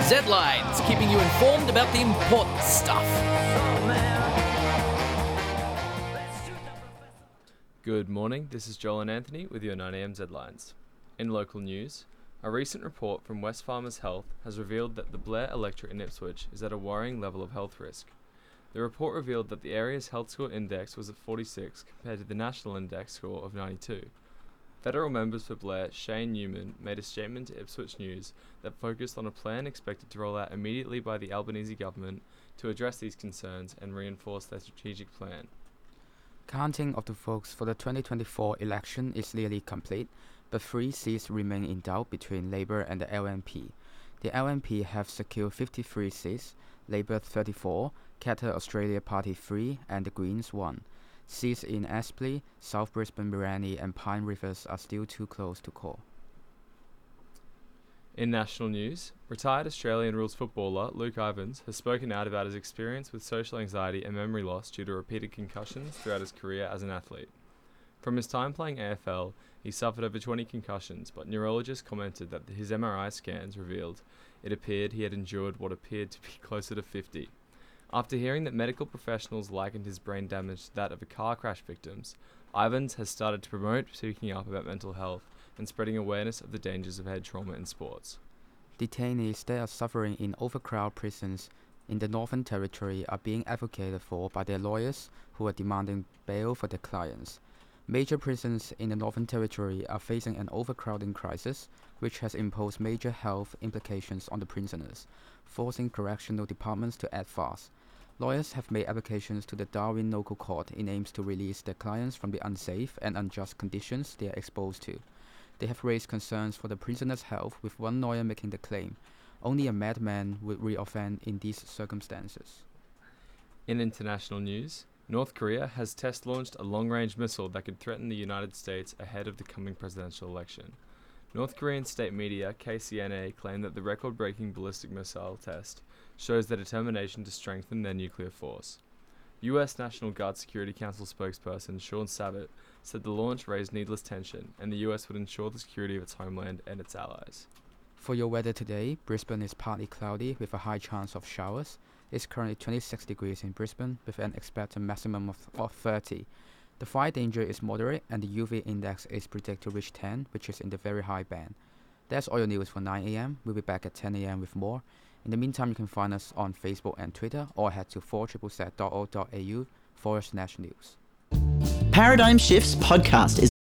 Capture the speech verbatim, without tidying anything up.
Z-Lines, keeping you informed about the important stuff. Good morning, this is Joel and Anthony with your nine a m Z-Lines. In local news, a recent report from Wesfarmers Health has revealed that the Blair electorate in Ipswich is at a worrying level of health risk. The report revealed that the area's health score index was at forty-six compared to the national index score of ninety-two. Federal members for Blair, Shane Newman, made a statement to Ipswich News that focused on a plan expected to roll out immediately by the Albanese government to address these concerns and reinforce their strategic plan. Counting of the votes for the twenty twenty-four election is nearly complete, but three seats remain in doubt between Labour and the L N P. The L N P have secured fifty-three seats, Labour thirty-four, Qatar Australia Party three, and the Greens one. Seats in Aspley, South Brisbane Mirani and Pine Rivers are still too close to call. In national news, retired Australian rules footballer Luke Ivans has spoken out about his experience with social anxiety and memory loss due to repeated concussions throughout his career as an athlete. From his time playing A F L, he suffered over twenty concussions, but neurologists commented that his M R I scans revealed it appeared he had endured what appeared to be closer to fifty. After hearing that medical professionals likened his brain damage to that of a car crash victim's, Ivans has started to promote speaking up about mental health and spreading awareness of the dangers of head trauma in sports. Detainees that are suffering in overcrowded prisons in the Northern Territory are being advocated for by their lawyers who are demanding bail for their clients. Major prisons in the Northern Territory are facing an overcrowding crisis, which has imposed major health implications on the prisoners, forcing correctional departments to act fast. Lawyers have made applications to the Darwin local court in aims to release their clients from the unsafe and unjust conditions they are exposed to. They have raised concerns for the prisoners' health, with one lawyer making the claim, only a madman would re-offend in these circumstances. In international news, North Korea has test-launched a long-range missile that could threaten the United States ahead of the coming presidential election. North Korean state media K C N A claimed that the record-breaking ballistic missile test shows their determination to strengthen their nuclear force. U S National Guard Security Council spokesperson Sean Sabat said the launch raised needless tension and the U S would ensure the security of its homeland and its allies. For your weather today, Brisbane is partly cloudy with a high chance of showers. It's currently twenty-six degrees in Brisbane with an expected maximum of, of thirty. The fire danger is moderate and the U V index is predicted to reach ten, which is in the very high band. That's all your news for nine a m. We'll be back at ten a m with more. In the meantime, you can find us on Facebook and Twitter or head to four z z dot org dot a u forward slash news. Paradigm Shifts podcast is